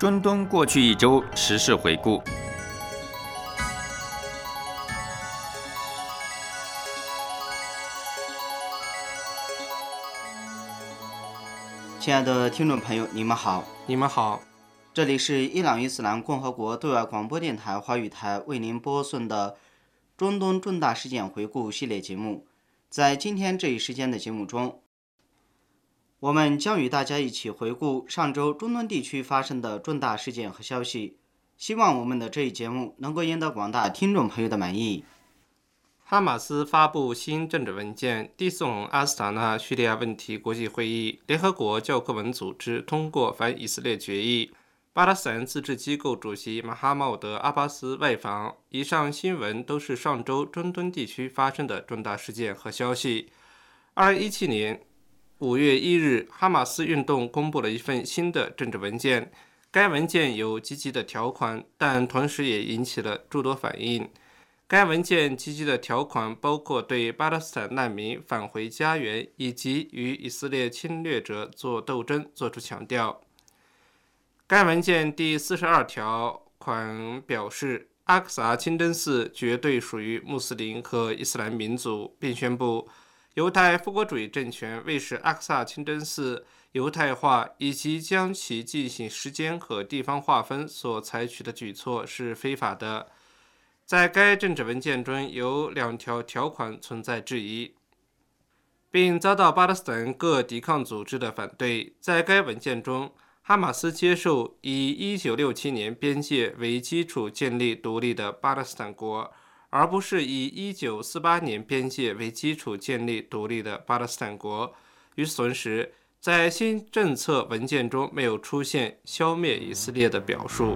中东过去一周时事回顾。 亲爱的听众朋友，你们好。 你们好， 这里是伊朗伊斯兰共和国对外广播电台华语台为您播送的中东重大事件回顾系列节目。在今天这一时间的节目中，我们将与大家一起回顾上周中东地区发生的重大事件和消息，希望我们的这一节目能够赢得广大听众朋友的满意。 哈马斯发布新政治文件，递送阿斯塔纳叙利亚问题国际会议，联合国教科文组织通过反以色列决议，巴勒斯坦自治机构主席马哈茂德·阿巴斯外访。以上新闻都是上周中东地区发生的重大事件和消息。2017年5月1日，哈马斯运动公布了一份新的政治文件，该文件有积极的条款，但同时也引起了诸多反应。该文件积极的条款包括对巴勒斯坦难民返回家园以及与以色列侵略者做斗争作出强调。该文件第42条款表示，阿克萨清真寺绝对属于穆斯林和伊斯兰民族，并宣布犹太复国主义政权为使阿克萨清真寺犹太化以及将其进行时间和地方划分所采取的举措是非法的。在该政治文件中有2条条款存在质疑，并遭到巴勒斯坦各抵抗组织的反对。在该文件中，哈马斯接受以1967年边界为基础建立独立的巴勒斯坦国，而不是以1948年边界为基础建立独立的巴勒斯坦国。与此同时，在新政策文件中没有出现消灭以色列的表述。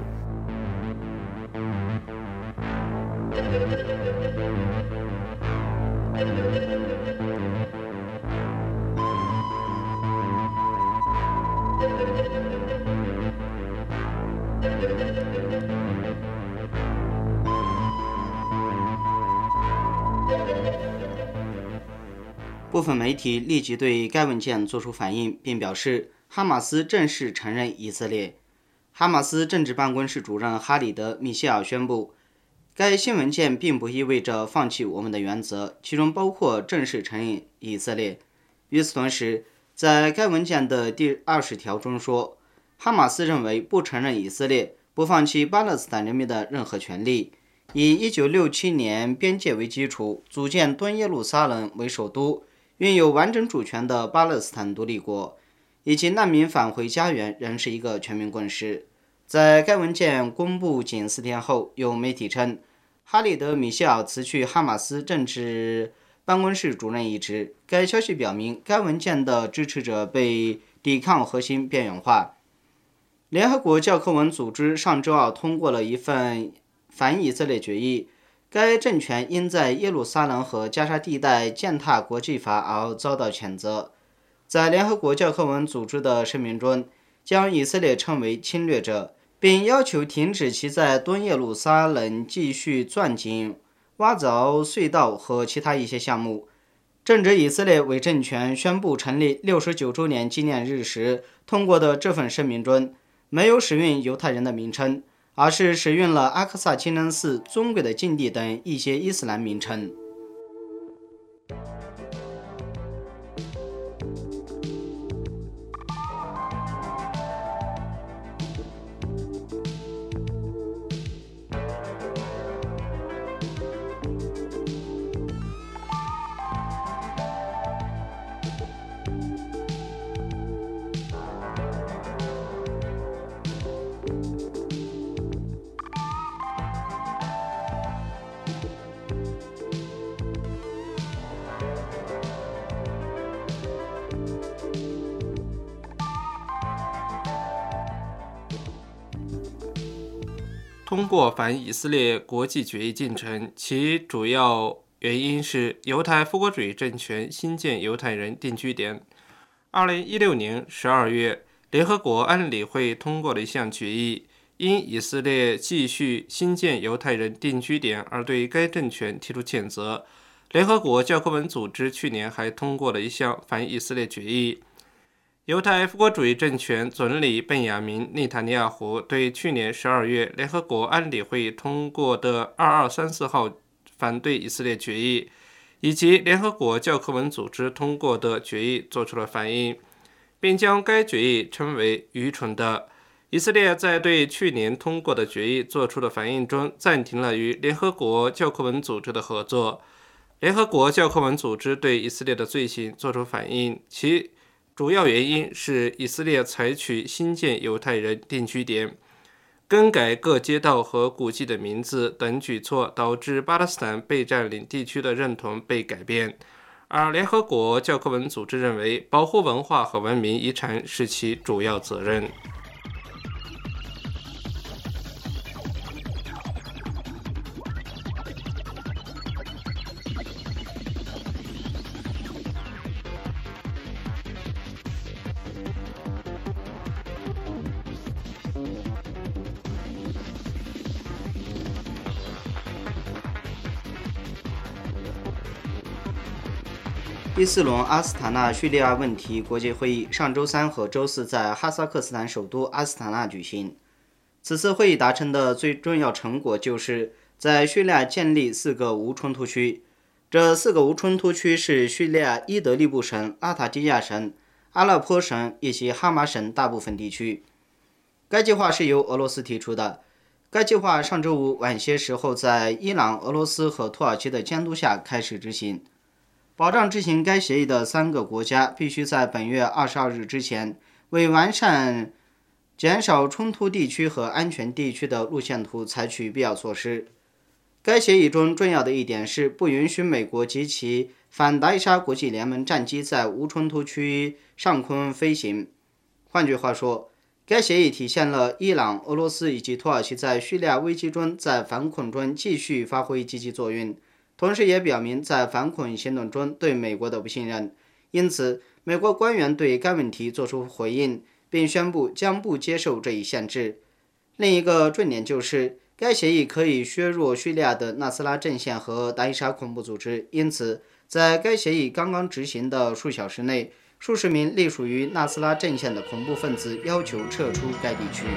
部分媒体立即对该文件作出反应，并表示哈马斯正式承认以色列。哈马斯政治办公室主任哈里德·米歇尔宣布，该新文件并不意味着放弃我们的原则，其中包括正式承认以色列。与此同时，在该文件的第20条中说，哈马斯认为不承认以色列，不放弃巴勒斯坦人民的任何权利，以1967年边界为基础，组建东耶路撒冷为首都，拥有完整主权的巴勒斯坦独立国，以及难民返回家园仍是一个全民共识。在该文件公布仅4天后，有媒体称，哈里德·米歇尔辞去哈马斯政治办公室主任一职。该消息表明，该文件的支持者被抵抗核心边缘化。联合国教科文组织上周二通过了一份反以色列决议，该政权因在耶路撒冷和加沙地带践踏国际法而遭到谴责。在联合国教科文组织的声明中，将以色列称为侵略者，并要求停止其在东耶路撒冷继续钻井、挖凿隧道和其他一些项目。正值以色列为政权宣布成立69周年纪念日时通过的这份声明中，没有使用犹太人的名称，而是使用了阿克萨清真寺、尊贵的禁地等一些伊斯兰名称。 通过反以色列国际决议进程，其主要原因是犹太复国主义政权新建犹太人定居点。2016年12月，联合国安理会通过了一项决议，因以色列继续新建犹太人定居点而对该政权提出谴责。联合国教科文组织去年还通过了一项反以色列决议， 犹太复国主义政权总理本雅明·内塔尼亚胡对去年12月联合国安理会通过的2234号反对以色列决议，以及联合国教科文组织通过的决议做出了反应，并将该决议称为愚蠢的。以色列在对去年通过的决议做出的反应中，暂停了与联合国教科文组织的合作。联合国教科文组织对以色列的罪行作出反应，其主要原因是以色列采取新建犹太人定居点、更改各街道和古迹的名字等举措，导致巴勒斯坦被占领地区的认同被改变。而联合国教科文组织认为，保护文化和文明遗产是其主要责任。 第4轮阿斯塔纳叙利亚问题国际会议上周3和周4在哈萨克斯坦首都阿斯塔纳举行。此次会议达成的最重要成果就是在叙利亚建立4个无冲突区。这4个无冲突区是叙利亚伊德利卜省、拉塔基亚省、阿勒颇省以及哈马省大部分地区。该计划是由俄罗斯提出的。该计划上周五晚些时候在伊朗、俄罗斯和土耳其的监督下开始执行。保障执行该协议的3个国家必须在本月22日之前，为完善减少冲突地区和安全地区的路线图采取必要措施。该协议中重要的一点是不允许美国及其反达伊沙国际联盟战机在无冲突区域上空飞行。换句话说，该协议体现了伊朗、俄罗斯以及土耳其在叙利亚危机中在反恐中继续发挥积极作用，同时也表明在反恐行动中对美国的不信任。因此，美国官员对该问题作出回应，并宣布将不接受这一限制。另一个重点就是，该协议可以削弱叙利亚的纳斯拉阵线和达伊沙恐怖组织。因此，在该协议刚刚执行的数小时内，数十名隶属于纳斯拉阵线的恐怖分子要求撤出该地区。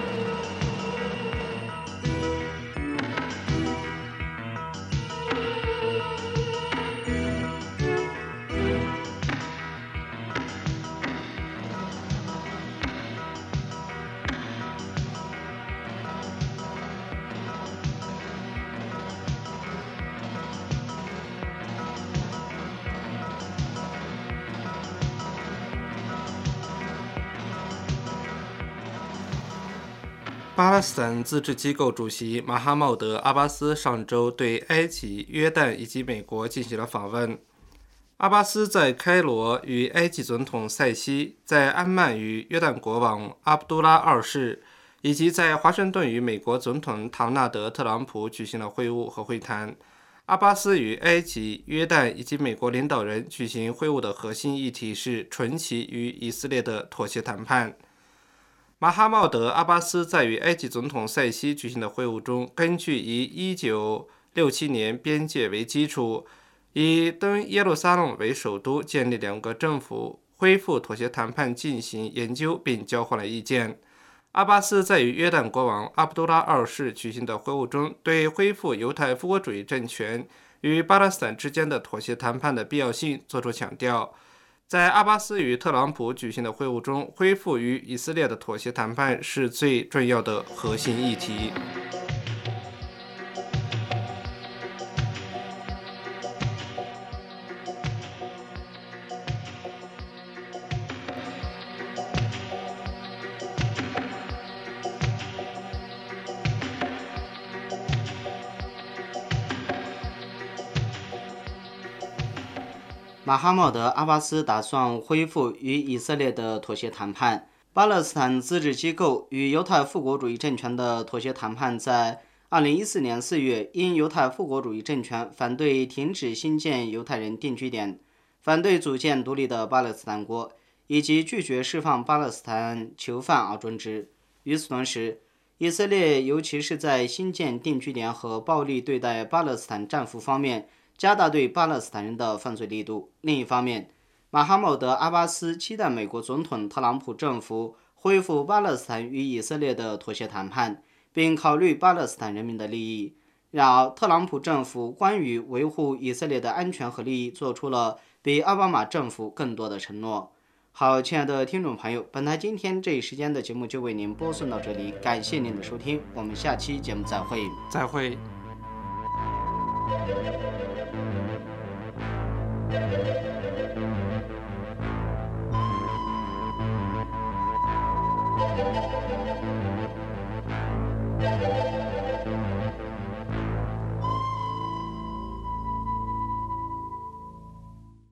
巴勒斯坦自治机构主席马哈茂德·阿巴斯上周对埃及、约旦以及美国进行了访问。阿巴斯在开罗与埃及总统塞西，在安曼与约旦国王阿卜杜拉二世，以及在华盛顿与美国总统唐纳德·特朗普举行了会晤和会谈。阿巴斯与埃及、约旦以及美国领导人举行会晤的核心议题是重启与以色列的妥协谈判。马哈茂德·阿巴斯在与埃及总统塞西举行的会晤中，根据以1967年边界为基础，以东耶路撒冷为首都建立2个政府、恢复妥协谈判进行研究并交换了意见。阿巴斯在与约旦国王阿卜杜拉二世举行的会晤中，对恢复犹太复国主义政权与巴勒斯坦之间的妥协谈判的必要性作出强调。在阿巴斯与特朗普举行的会晤中，恢复与以色列的妥协谈判是最重要的核心议题。 马哈茂德·阿巴斯打算恢复与以色列的妥协谈判。巴勒斯坦自治机构与犹太复国主义政权的妥协谈判在2014年4月因犹太复国主义政权反对停止新建犹太人定居点、反对组建独立的巴勒斯坦国以及拒绝释放巴勒斯坦囚犯而终止。与此同时，以色列尤其是在新建定居点和暴力对待巴勒斯坦战俘方面加大对巴勒斯坦人的犯罪力度。另一方面， 马哈茂德·阿巴斯期待美国总统特朗普政府恢复巴勒斯坦与以色列的妥协谈判，并考虑巴勒斯坦人民的利益。然而，特朗普政府关于维护以色列的安全和利益做出了比奥巴马政府更多的承诺。好，亲爱的听众朋友，本台今天这一时间的节目就为您播送到这里，感谢您的收听，我们下期节目再会。 再会。